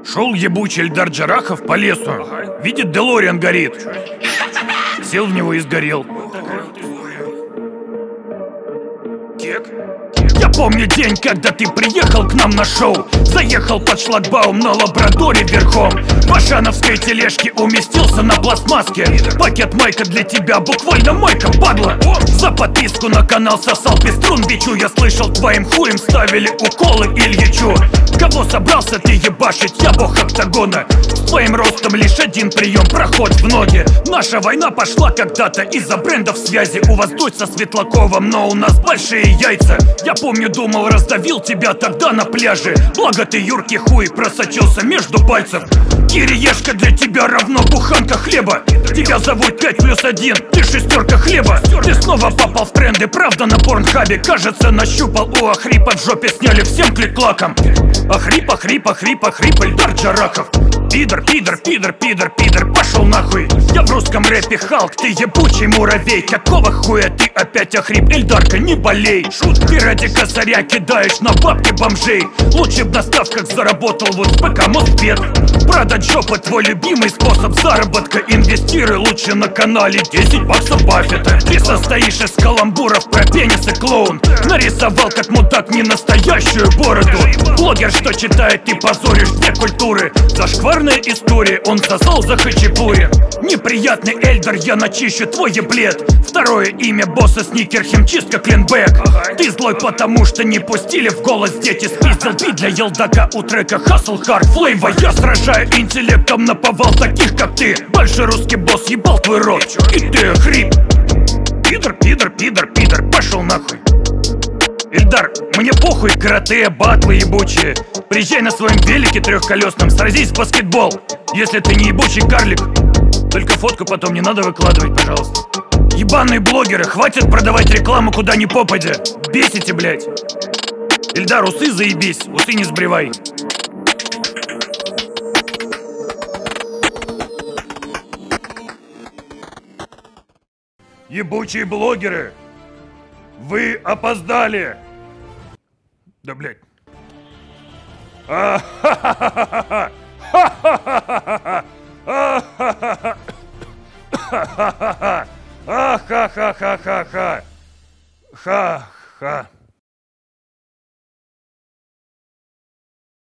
Шел ебучий Эльдар Джарахов по лесу. Видит, Делориан горит. Сел в него и сгорел. Я помню день, когда ты приехал к нам на шоу. Заехал под шлагбаум на лабрадоре верхом. В ашановской тележке уместился на пластмасске. Пакет майка для тебя, буквально майка, падла. За подписку на канал сосал пеструн бичу. Я слышал, твоим хуем ставили уколы Ильичу. Кого собрался ты ебашить, я бог октагона. С твоим ростом лишь один прием, проход в ноги. Наша война пошла когда-то из-за брендов связи. У вас дочь со Светлаковым, но у нас большие яйца. Я помню, думал, раздавил тебя тогда на пляже. Благо ты, юркий хуй, просочился между пальцев. Кириешка для тебя равно буханка хлеба. Тебя зовут 5+1, ты шестерка хлеба. Ты снова попал в тренды, правда, на порнхабе. Кажется, нащупал у Ахрипа, в жопе сняли всем клик-клаком. Ахрип, Эльдар Джарахов. Пидор, пошел нахуй. Я в русском рэпе Халк, ты ебучий муравей. Какого хуя ты опять охрип, Эльдарка, не болей. Ты ради косаря кидаешь на бабки бомжей. Лучше б на ставках заработал вот в ПК Моспед. Продать жопу твой любимый способ заработка. Инвестируй лучше на канале 10 баксов Баффета. Ты состоишь из каламбуров про пенис и клоун. Нарисовал как мудак не настоящую бороду. Блогер, что читает, ты позоришь две культуры. Зашкварная история, он сосал за хачапури. Неприятный Эльдар, я начищу твой еблет. Второе имя босса Сникер, химчистка Клинбэк. Ты злой, потому что не пустили в голос дети. Спиздил бит для елдака у трека Hustle Hard Flavor. Я сражаю интеллектом наповал таких, как ты. Больше русский босс ебал твой рот, и ты охрип. Пидор, пошел нахуй. Эльдар, мне похуй, карате, батлы ебучие. Приезжай на своем велике трехколесном, сразись в баскетбол. Если ты не ебучий карлик. Только фотку потом не надо выкладывать, пожалуйста. Ебаные блогеры, хватит продавать рекламу куда ни попадя. Бесите, блять. Эльдар, усы заебись, усы не сбривай. Ебучие блогеры, вы опоздали. Да, блядь. Ха-ха-ха-ха-ха.